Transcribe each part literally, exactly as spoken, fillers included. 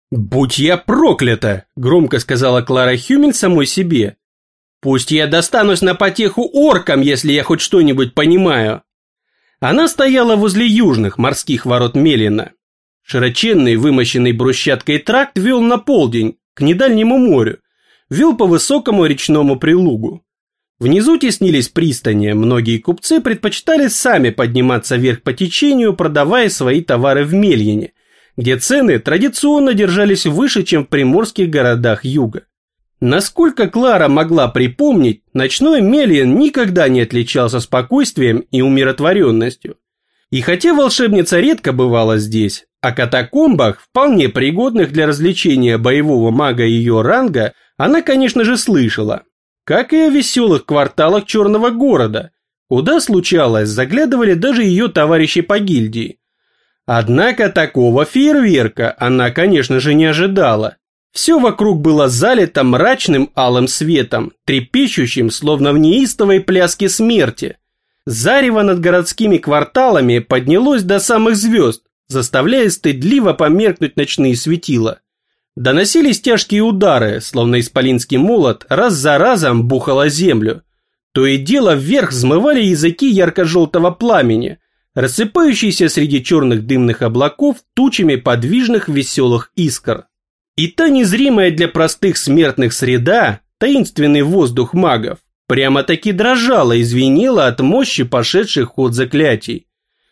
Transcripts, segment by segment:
«Будь я проклята!» – громко сказала Клара Хюмель самой себе. «Пусть я достанусь на потеху оркам, если я хоть что-нибудь понимаю». Она стояла возле южных морских ворот Мелина. Широченный, вымощенный брусчаткой тракт вел на полдень, к недальнему морю, вел по высокому речному прилугу. Внизу теснились пристани, многие купцы предпочитали сами подниматься вверх по течению, продавая свои товары в Мельине, где цены традиционно держались выше, чем в приморских городах юга. Насколько Клара могла припомнить, ночной Мельин никогда не отличался спокойствием и умиротворенностью. И хотя волшебница редко бывала здесь, о катакомбах, вполне пригодных для развлечения боевого мага ее ранга, она, конечно же, слышала. Как и о веселых кварталах Черного города, куда, случалось, заглядывали даже ее товарищи по гильдии. Однако такого фейерверка она, конечно же, не ожидала. Все вокруг было залито мрачным алым светом, трепещущим, словно в неистовой пляске смерти. Зарево над городскими кварталами поднялось до самых звезд, заставляя стыдливо померкнуть ночные светила. Доносились тяжкие удары, словно исполинский молот раз за разом бухал о землю. То и дело вверх взмывали языки ярко-желтого пламени, рассыпающиеся среди черных дымных облаков тучами подвижных веселых искр. И та незримая для простых смертных среда, таинственный воздух магов, прямо-таки дрожала и звенела от мощи пошедших в ход заклятий.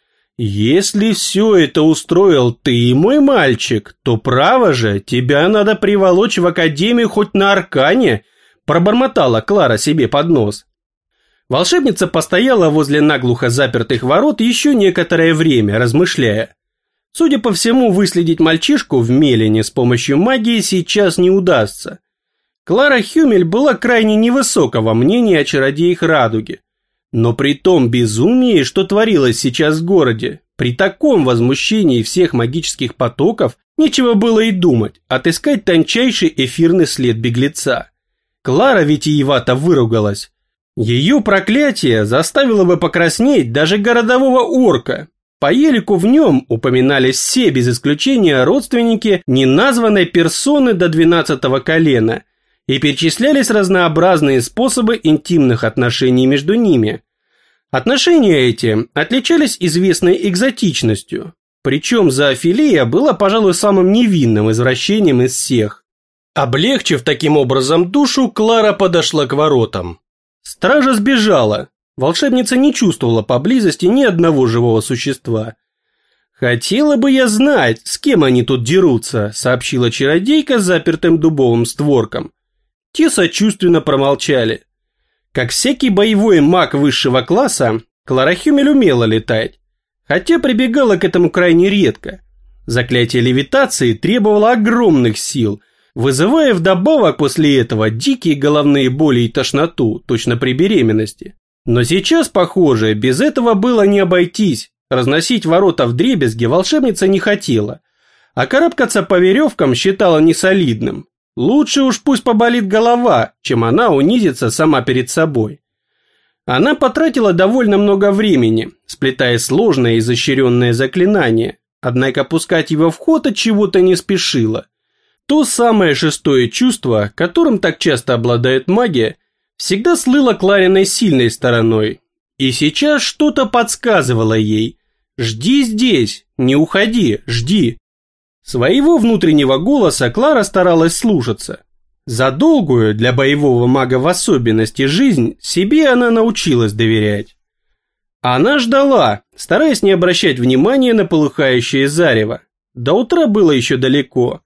«Если все это устроил ты, мой мальчик, то право же, тебя надо приволочь в академию хоть на аркане», пробормотала Клара себе под нос. Волшебница постояла возле наглухо запертых ворот еще некоторое время, размышляя. Судя по всему, выследить мальчишку в Мелине с помощью магии сейчас не удастся. Клара Хюмель была крайне невысокого мнения о чародеях Радуги. Но при том безумии, что творилось сейчас в городе, при таком возмущении всех магических потоков, нечего было и думать, отыскать тончайший эфирный след беглеца. Клара витиевато выругалась. Ее проклятие заставило бы покраснеть даже городового орка. По елику в нем упоминались все без исключения родственники неназванной персоны до двенадцатого колена, и перечислялись разнообразные способы интимных отношений между ними. Отношения эти отличались известной экзотичностью, причем зоофилия была, пожалуй, самым невинным извращением из всех. Облегчив таким образом душу, Клара подошла к воротам. Стража сбежала. Волшебница не чувствовала поблизости ни одного живого существа. «Хотела бы я знать, с кем они тут дерутся», — сообщила чародейка с запертым дубовым створком. Те сочувственно промолчали. Как всякий боевой маг высшего класса, Клара Хюмель умела летать, хотя прибегала к этому крайне редко. Заклятие левитации требовало огромных сил, вызывая вдобавок после этого дикие головные боли и тошноту, точно при беременности. Но сейчас, похоже, без этого было не обойтись. Разносить ворота вдребезги волшебница не хотела, а карабкаться по веревкам считала несолидным. Лучше уж пусть поболит голова, чем она унизится сама перед собой. Она потратила довольно много времени, сплетая сложное и изощренное заклинание, однако пускать его в ход от чего-то не спешила. То самое шестое чувство, которым так часто обладает магия, всегда слыло Клариной сильной стороной, и сейчас что-то подсказывало ей: «Жди здесь, не уходи, жди». Своего внутреннего голоса Клара старалась слушаться. За долгую, для боевого мага в особенности, жизнь себе она научилась доверять. Она ждала, стараясь не обращать внимания на полыхающее зарево. До утра было еще далеко.